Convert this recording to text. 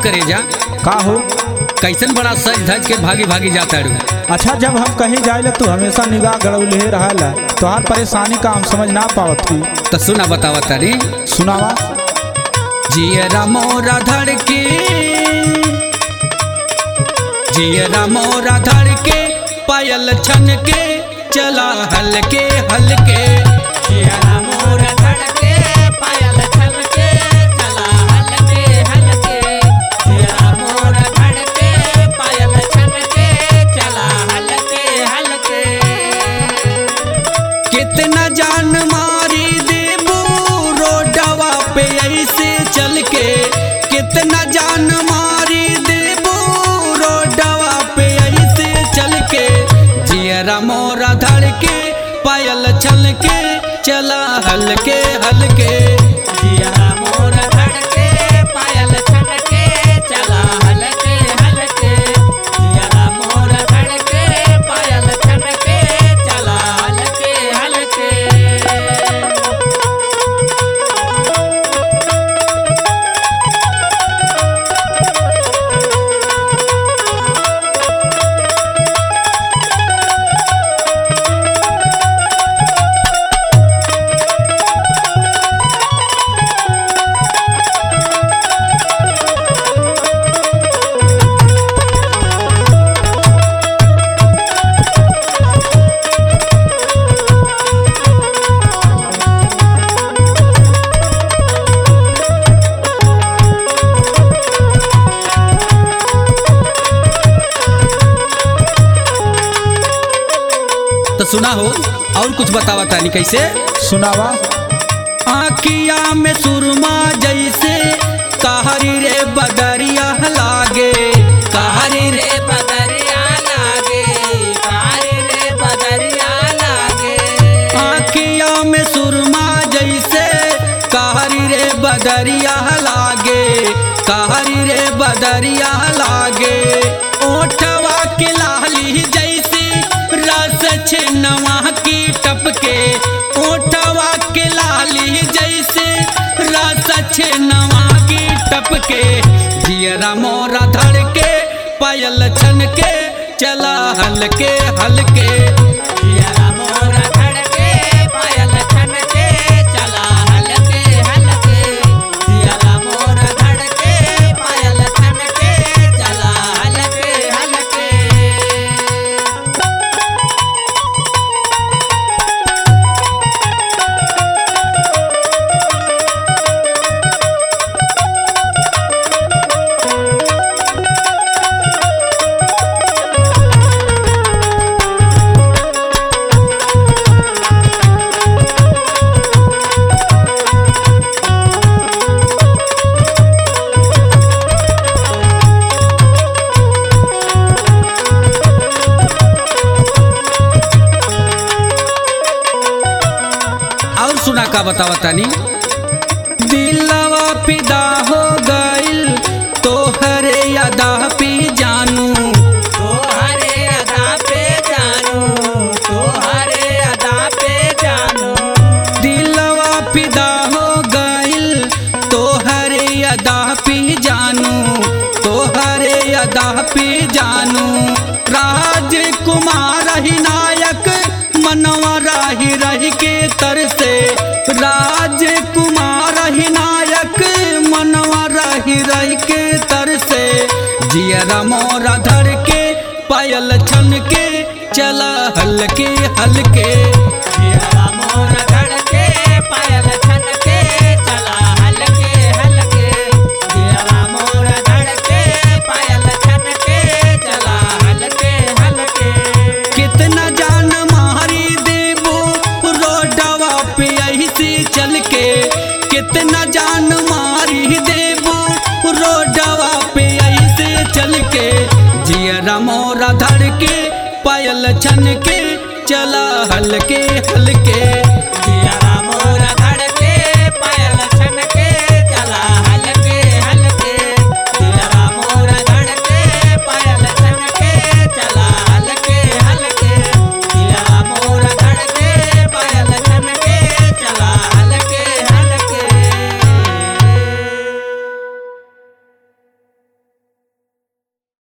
करे जा का हो? कैसन बड़ा सज धज के भागी भागी जाता रू। अच्छा, जब हम कहीं जाए तू हमेशा निगाह गड़ौले रहला, तोहार परेशानी का हम समझ ना पावत थी। तो सुना बतावा तारी। सुनावा। जियरा मोरा धड़के, जियरा मोरा धड़के, पायल छन के चला हलके हलके। जियरा मोरा धड़के, पायल छन के चला हलके हलके। जियरा मोरा धड़के, पायल छन के चला हलके हलके। कितना जान मारी देबू रोडवा पे ऐसे चल के, कितना जान मारी देबू रोडवा पे ऐसे चल के। जियरा मोरा धड़के, पायल छल के चला हलके हलके। जियरा मोरा धड़के, पायल छन के चला हलके हलके। जियरा मोरा धड़के, पायल छन के चला हलके हलके। तो सुना हो और कुछ बतावा तानी कैसे। सुनावा। आँखिया में सुरमा जैसे कहरी रे बदरिया लागे, कहरी रे रे बदरिया लागे, कारी रे बदरिया लागे। आँखिया में सुरमा जैसे कहरी रे बदरिया लागे, कहरी रे बदरिया लागे। ओठवा के लाली जैसे रस छिन्नवा की टपके, ओठवा के लाली जैसे रस छिन्नवा की टपके। जियरा मोरा धड़के, पायल छन के चला हलके हलके। जियरा मोरा धड़के, पायल छन के चला हलके हलके। जियरा मोरा धड़के, पायल छन के चला हलके हलके। और सुना का बतावा तानी। दिलवा पिदा हो गइल तोहरे यादा पी जानू, तोहरे अदा पे जानू, तोहरे अदा पे जानू। दिलवा पिदा हो गइल तोहरे यादा पी जानू, तोहरे यादा पी जानू। राजकुमार ही नायक मनवा राही रही के तरसे, राजकुमार ही नायक मनवा रही रही के तरसे। जियरा मोरा धड़के, पायल छन के चला हलके हलके। जियरा मोरा धड़के, पायल छन के चला हलके हलके। जियरा मोरा धड़के, पायल छन के चला हलके हलके। कितना जान मारी देबू रोडवा पे ऐसे चल के, कितना जान मारी देबू रोडवा पे ऐसे चल के। जियरा मोरा धड़के, पायल छन के चला हलके हलके।